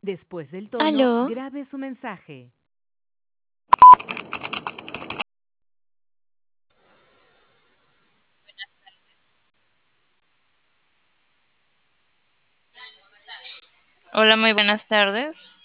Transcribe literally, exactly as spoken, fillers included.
Después del tono, Aló. grabe su mensaje. Hola, muy buenas tardes.